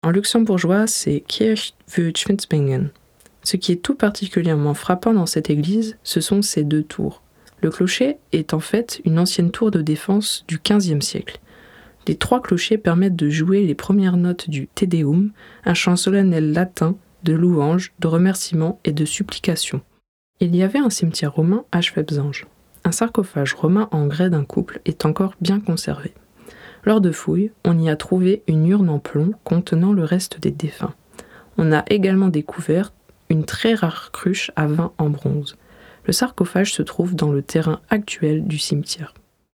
En luxembourgeois, c'est Kirche für Schwitzbingen. Ce qui est tout particulièrement frappant dans cette église, ce sont ses 2 tours. Le clocher est en fait une ancienne tour de défense du XVe siècle. Les 3 clochers permettent de jouer les premières notes du Te Deum, un chant solennel latin de louange, de remerciement et de supplication. Il y avait un cimetière romain à Schwebsinge. Un sarcophage romain en grès d'un couple est encore bien conservé. Lors de fouilles, on y a trouvé une urne en plomb contenant le reste des défunts. On a également découvert une très rare cruche à vin en bronze. Le sarcophage se trouve dans le terrain actuel du cimetière.